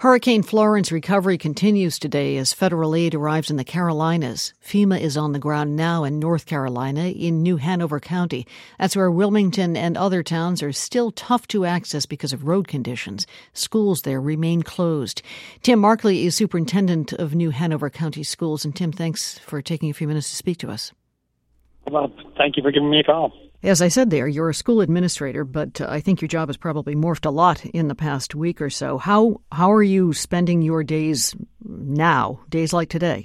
Hurricane Florence recovery continues today as federal aid arrives in the Carolinas. FEMA is on the ground now in North Carolina, in New Hanover County. That's where Wilmington and other towns are still tough to access because of road conditions. Schools there remain closed. Tim Markley is superintendent of New Hanover County Schools. And Tim, thanks for taking a few minutes to speak to us. Well, thank you for giving me a call. As I said there, you're a school administrator, but I think your job has probably morphed a lot in the past week or so. How are you spending your days now, days like today?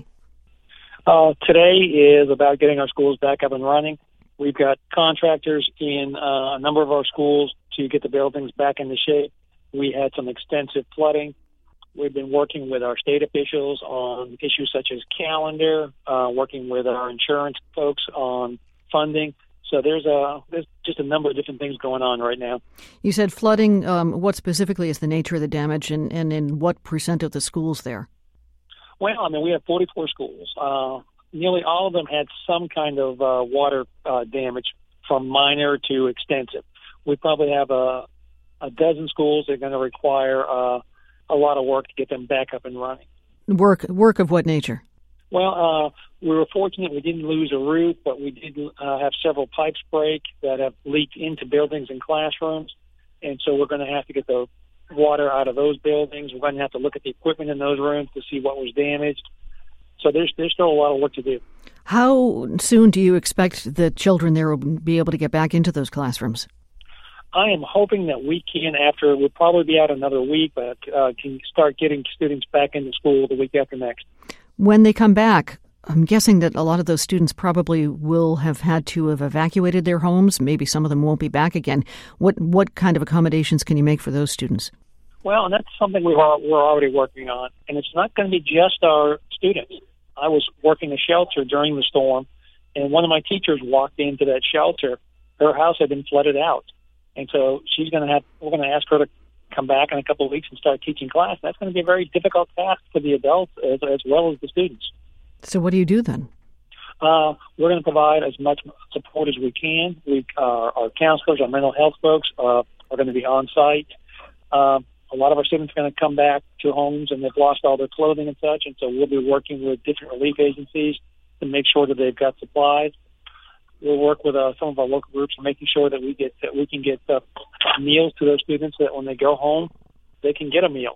Today is about getting our schools back up and running. We've got contractors in a number of our schools to get the buildings back into shape. We had some extensive flooding. We've been working with our state officials on issues such as calendar, working with our insurance folks on funding. So there's just a number of different things going on right now. You said flooding. What specifically is the nature of the damage, and in what percent of the schools there? Well, we have 44 schools. Nearly all of them had some kind of water damage, from minor to extensive. We probably have a dozen schools that are going to require a lot of work to get them back up and running. Work of what nature? Well, we were fortunate we didn't lose a roof, but we did have several pipes break that have leaked into buildings and classrooms. And so we're going to have to get the water out of those buildings. We're going to have to look at the equipment in those rooms to see what was damaged. So there's still a lot of work to do. How soon do you expect the children there will be able to get back into those classrooms? I am hoping that we can, we'll probably be out another week, but can start getting students back into school the week after next. When they come back, I'm guessing that a lot of those students probably will have had to have evacuated their homes. Maybe some of them won't be back again. What kind of accommodations can you make for those students? Well, and that's something we're already working on. And it's not going to be just our students. I was working a shelter during the storm, and one of my teachers walked into that shelter. Her house had been flooded out. And so we're going to ask her to come back in a couple of weeks and start teaching class. That's going to be a very difficult task for the adults as well as the students. So what do you do then? We're going to provide as much support as we can. Our counselors, our mental health folks are going to be on site. A lot of our students are going to come back to homes and they've lost all their clothing and such, and so we'll be working with different relief agencies to make sure that they've got supplies. We'll work with some of our local groups on making sure that we can get meals to those students so that when they go home, they can get a meal.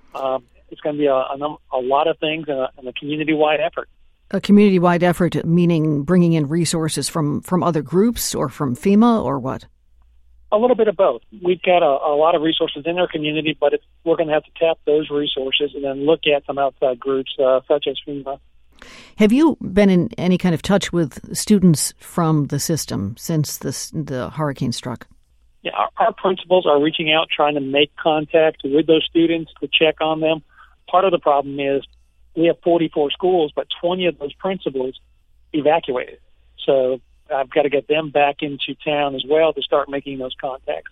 It's going to be a lot of things and a community-wide effort. A community-wide effort, meaning bringing in resources from other groups or from FEMA or what? A little bit of both. We've got a lot of resources in our community, but we're going to have to tap those resources and then look at some outside groups such as FEMA. Have you been in any kind of touch with students from the system since the hurricane struck? Yeah, our principals are reaching out, trying to make contact with those students to check on them. Part of the problem is we have 44 schools, but 20 of those principals evacuated. So I've got to get them back into town as well to start making those contacts.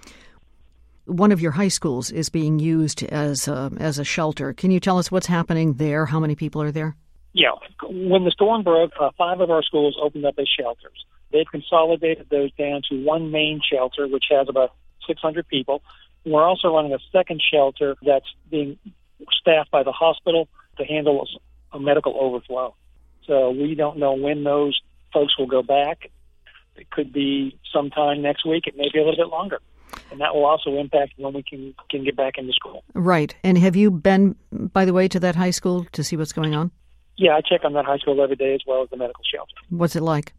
One of your high schools is being used as a shelter. Can you tell us what's happening there? How many people are there? Yeah. When the storm broke, 5 of our schools opened up as shelters. They've consolidated those down to one main shelter, which has about 600 people. We're also running a second shelter that's being staffed by the hospital to handle a medical overflow. So we don't know when those folks will go back. It could be sometime next week. It may be a little bit longer. And that will also impact when we can get back into school. Right. And have you been, by the way, to that high school to see what's going on? Yeah, I check on that high school every day as well as the medical shelter. What's it like?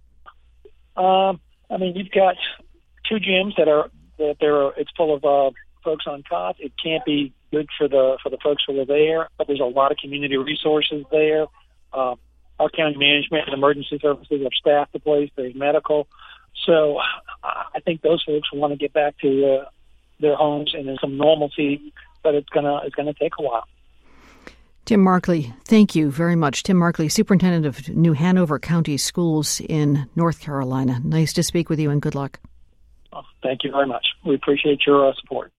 You've got 2 gyms it's full of folks on cots. It can't be good for the folks who are there, but there's a lot of community resources there. Our county management and emergency services have staffed the place. There's medical. So I think those folks want to get back to their homes and in some normalcy, but it's gonna take a while. Tim Markley, thank you very much. Tim Markley, Superintendent of New Hanover County Schools in North Carolina. Nice to speak with you and good luck. Thank you very much. We appreciate your support.